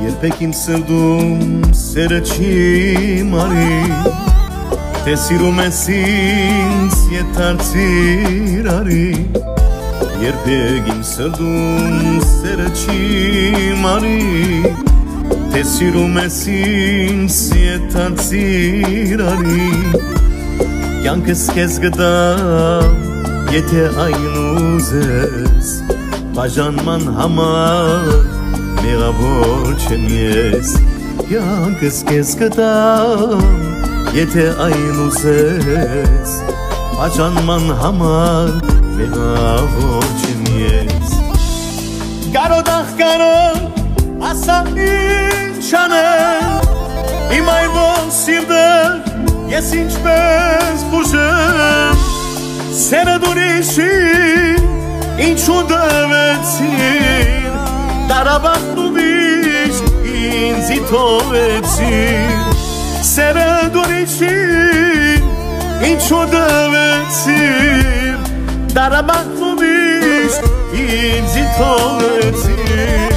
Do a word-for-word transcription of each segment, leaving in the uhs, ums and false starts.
Երբեք իմ սրդում սերը չի մարի Թե սիրում ես ինձ եթարցիր արի Երբեք իմ սրդում սերը չի մարի Թե սիրում ես ինձ եթարցիր արի Կյանքս քեզ գտամ եթե այն ուզես Բաժանման համար մեղավոր չեմ ես Կյանքս քեզ գտամ եթե այն ուզես Բաժանման համար մեղավոր չեմ ես Կարոտ ախ կարոտ ասա ինչ անեմ Իմ այրվող սիրտը ես ինչպես բուժեմ Սերը ուրիշին ինչու դվեցիր Տարաբանն ու միշտ ինձի թողեցիր Սերը ուրիշին ինչու դվեցիր Տարաբանն ու միշտ ինձի թողեցիր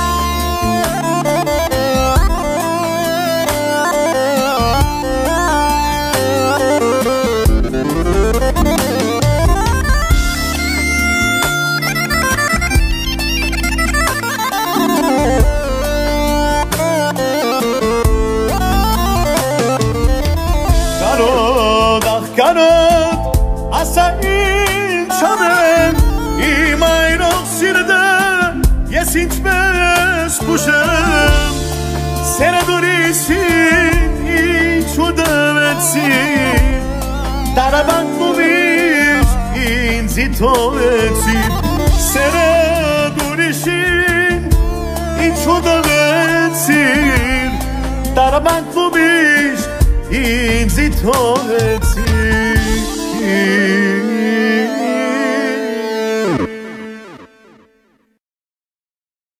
Կարոտ ասա ինչ անեմ Իմ այրող սիրտը ես ինչպես բուժեմ Սերը ուրիշին ինչու դվեցիր Տարաբանն ու միշտ ինձի թողեցիր Սերը ուրիշին ինչու դվեցիր Տարաբանն ու միշտ ինձի թողեցիր